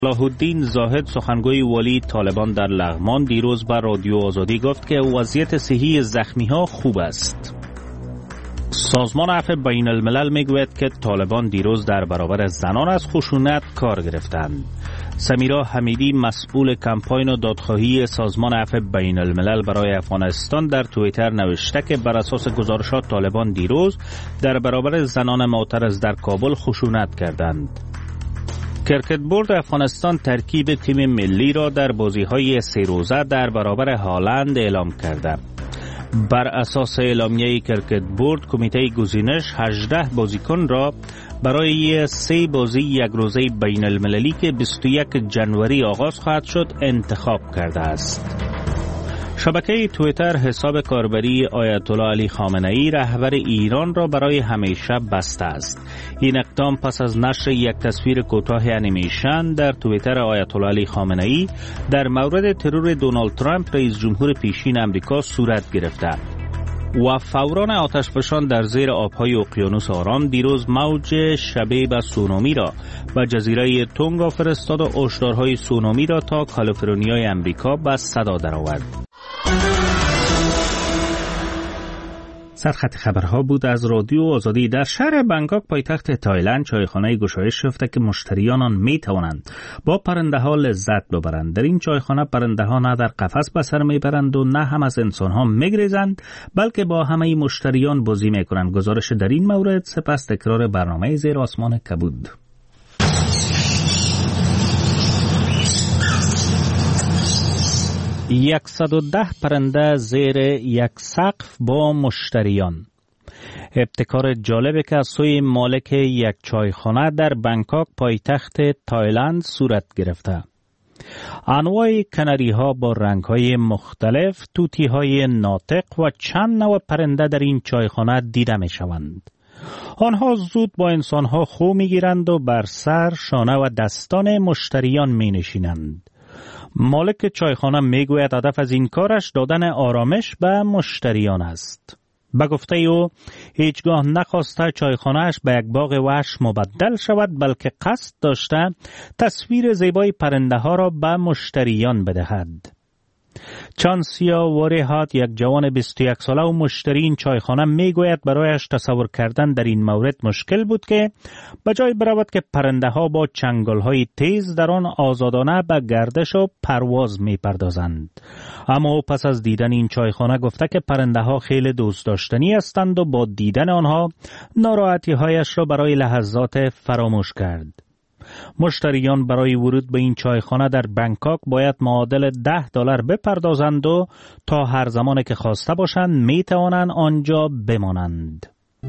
صلاح الدین زاهد سخنگوی والی طالبان در لغمان دیروز به رادیو آزادی گفت که وضعیت صحی زخمی‌ها خوب است. سازمان عفو بین الملل میگوید که طالبان دیروز در برابر زنان از خشونت کار گرفتند. سمیرا حمیدی مسئول کمپاین و دادخواهی سازمان عفو بین الملل برای افغانستان در توییتر نوشته که بر اساس گزارشات طالبان دیروز در برابر زنان معترض در کابل خشونت کردند. کرکت بورد افغانستان ترکیب تیم ملی را در بازی‌های 3 روزه در برابر هالند اعلام کرده. بر اساس اعلامیه کرکت بورد کمیته گزینش 18 بازیکن را برای 3 بازی یک روزه بین المللی که 21 جنوری آغاز خواهد شد انتخاب کرده است. شبکه توییتر حساب کاربری آیت الله علی خامنه‌ای رهبر ایران را برای همیشه بسته است. این اقدام پس از نشر یک تصویر کوتاه انیمیشن در توییتر آیت الله علی خامنه‌ای در مورد ترور دونالد ترامپ رئیس جمهور پیشین آمریکا صورت گرفته و فوران آتشفشان در زیر آبهای اقیانوس آرام دیروز موج شبیه به سونامی را به جزیره تونگا فرستاد و هشدارهای سونامی را تا کالیفرنیای آمریکا به صدا درآورد. سرخط خبرها بود از رادیو آزادی. در شهر بنکاک پایتخت تایلند چایخانه گشایش یافته که مشتریان آن می توانند با پرنده ها لذت ببرند. در این چایخانه پرنده ها نه در قفس به سر می برند و نه هم از انسان ها می گریزند، بلکه با همه مشتریان بازی می کنند. گزارش در این مورد سپس تکرار برنامه زیر آسمان کبود. 110 پرنده زیر یک سقف با مشتریان. ابتکار جالبی که از سوی مالک یک چایخانه در بنکاک پایتخت تایلند صورت گرفته. انواع کناری ها با رنگ های مختلف، توتی های ناطق و چند نوع پرنده در این چایخانه دیده می شوند. آنها زود با انسان ها خو می گیرند و بر سر، شانه و دستان مشتریان می نشینند. مالک چایخانه میگوید هدف از این کارش دادن آرامش به مشتریان است. به گفته او هیچگاه نخواسته چایخانه‌اش به یک باغ وحش مبدل شود، بلکه قصد داشته تصویر زیبای پرنده ها را به مشتریان بدهد. چانسیا وریهات یک جوان 21 ساله و مشتری این چایخانه میگوید برایش تصور کردن در این مورد مشکل بود که بجای برود که پرنده ها با چنگال های تیز در آن آزادانه به گردش و پرواز میپردازند. اما او پس از دیدن این چایخانه گفته که پرنده ها خیلی دوست داشتنی هستند و با دیدن آنها ناراحتی هایش را برای لحظات فراموش کرد. مشتریان برای ورود به این چایخانه در بنکاک باید معادل $10 بپردازند و تا هر زمان که خواسته باشند می توانند آنجا بمانند.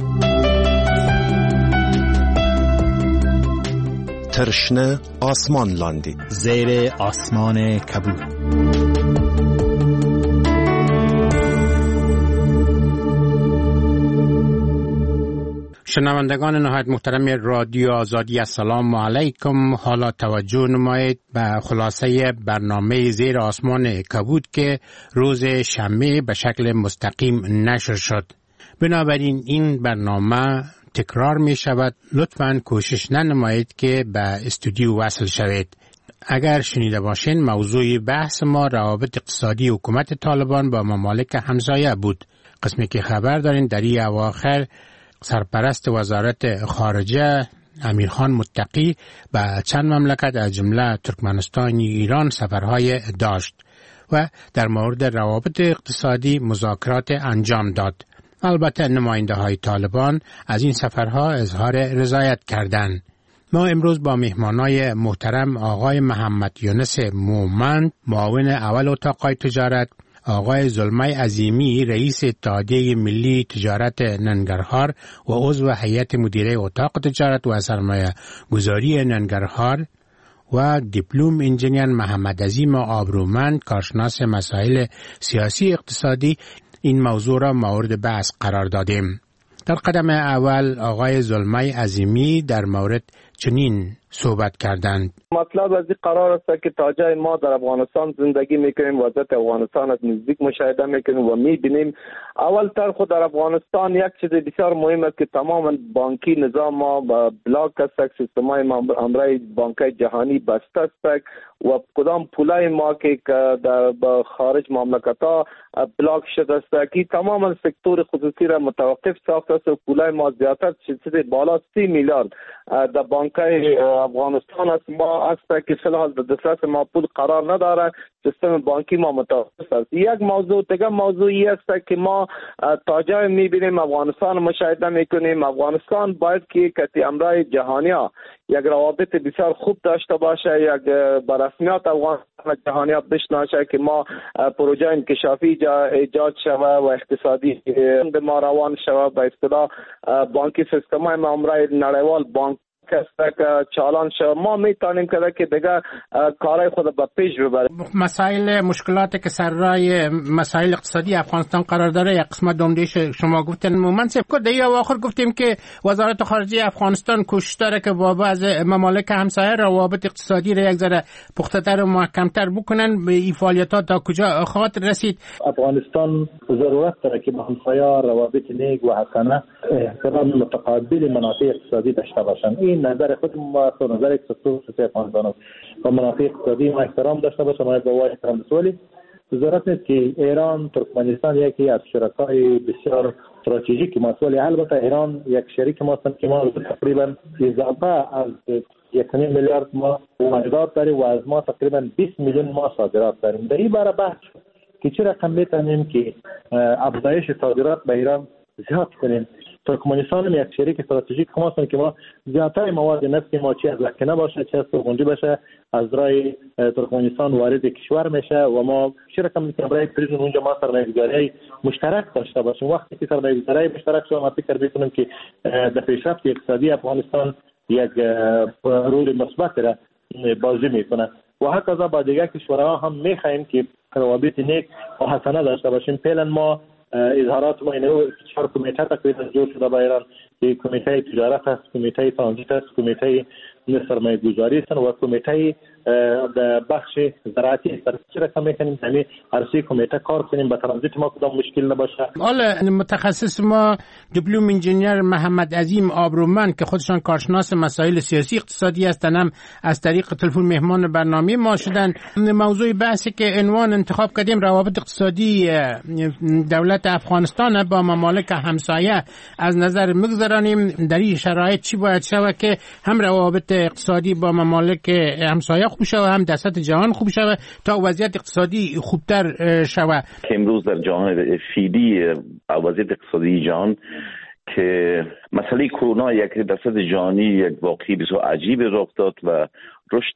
ترشنه آسمان لاندی زیر آسمان کبود. شنوندگان نهایت محترم رادیو آزادی، السلام علیکم. حالا توجه نمایید به خلاصه برنامه زیر آسمان کبود که روز شنبه به شکل مستقیم نشر شد. بنابراین این برنامه تکرار می شود. لطفاً کوشش ننمایید که به استودیو وصل شوید. اگر شنیده باشین موضوع بحث ما روابط اقتصادی حکومت طالبان با ممالک همسایه بود. قسمی که خبر دارین در این اواخر سرپرست وزارت خارجه امیرخان متقی به چند مملکت از جمله ترکمنستان و ایران سفرهای داشت و در مورد روابط اقتصادی مذاکرات انجام داد. البته نماینده های طالبان از این سفرها اظهار رضایت کردند. ما امروز با مهمانای محترم آقای محمد یونس مومند معاون اول اتاق تجارت، آقای زلمه عظیمی رئیس اتحادیه ملی تجارت ننگرهار و عضو هیئت مدیره اتاق تجارت و سرمایه گذاری ننگرهار و دیپلم انجینیر محمد عظیم آبرومند کارشناس مسائل سیاسی اقتصادی این موضوع را مورد بحث قرار دادیم. در قدم اول آقای زلمه عظیمی در مورد چنین صحبت کردند. مطلب از این قرار است که تا جای ما در افغانستان زندگی میکنیم، وضعیت افغانستان از نزدیک مشاهده میکنیم و میبینیم. اول تر خود در افغانستان یک چیز بسیار مهم است که تماما بانکی نظام ما بلاک است، سیستم های امرای بانکای جهانی بسته است و کدام پولای ما که در خارج مملکت ها بلاک شده است که تماما سکتور خصوصی را متوقف ساخته است و پولای ما زیادتر چیزی بالا 30 میلیارد در بانکای افغانستان است ما است که فی‌الحال در دسترس ما پول قرار نداره. سیستم بانکی ما متوقف است. یک موضوع دیگه موضوعی است که ما تا جای میبینیم افغانستان مشاهده میکنیم. افغانستان باید که کتی امرای جهانی ها یک روابط بسیار خوب داشته باشه، یک برسمیات افغانستان جهانی ها بشناسه که ما پروژه انکشافی ایجاد شوه و اقتصادی ما روان شوه. به اصطلاح بانکی سیستم های ما امرای نړیوال بانک که چالان شد ما میتونیم که دیگه کارهای خود به پیش ببریم. مسائل مشکلاتی که سر راه مسائل اقتصادی افغانستان قرار داره یک قسمت دومدیش شما گفتن. من در اواخر گفتیم که وزارت خارجه افغانستان کوشش داره که با بعض ممالک همسایه روابط اقتصادی را یک ذره پخته‌تر و محکم‌تر بکنن. به این فعالیت‌ها تا کجا خواهد رسید؟ افغانستان ضرورت داره که با همسایه روابط نیک و حسنه احترام متقابل منافع اقتصادی داشته باشند. این نظر خود ما و نظر سکتور افغانستان است. با منافع اقتصادی ما احترام داشته باشیم، ما با احترام بسولی ضرورت نیست که ایران ترکمنستان یکی از شرکای بسیار استراتژیک مسئولی. البته ایران یک شریک ما است که ما تقریبا اضافه از 1.5 میلیارد ما واردات داریم و از ما تقریبا 20 میلیون ما صادرات داریم. در این باره بحث که چه رقم میتونیم که افزایش صادرات به ایران زیاد کنیم. ترکمنستان هم یک شریک استراتژیک ما هستند که ما زیادتر مواد نفتی ما چه از لکنه باشه چه از سرخونجی باشه از رای ترکمنستان وارد کشور میشه و ما چه رقم میتونیم برای پریزون اونجا ما سرمایه‌گذاری مشترک داشته باشیم. وقتی که سرمایه‌گذاری مشترک شد ما فکر می‌کنیم که در پیشرفت اقتصادی افغانستان یک رول مثبت را بازی میکنه و حتی با دیگر کشورها هم میخواهیم که روابط نیک و حسنه داشته باشیم. فعلا ما اظهارات ما اینو 4 کمیته تقریبا جور شده با ایران که کمیته تجارت است، کمیته ترانزیت است، کمیته سرمایه‌گذاری است و کمیته بخش زراعتی است. چه رقم می‌کنیم همین هر سه کمیته کار کنیم با ترانزیت ما کدام مشکل نباشه. حالا متخصص ما دیپلم انجینیر محمد عظیم آبرومند که خودشان کارشناس مسائل سیاسی اقتصادی هستند هم از طریق تلفن مهمان برنامه ما شدن. موضوع بحثی که عنوان انتخاب کردیم روابط اقتصادی دولت افغانستان با ممالک همسایه از نظر می‌گذرانیم. در این شرایط چی باید شود که هم روابط اقتصادی با ممالک همسایه خوب شود هم در سطح جهان خوب شود تا وضعیت اقتصادی خوبتر شود؟ امروز در جهان فعلی وضعیت اقتصادی جهان که مسئله کرونا یک در سطح جهانی یک واقعی بسیار عجیب رخ داد و رشد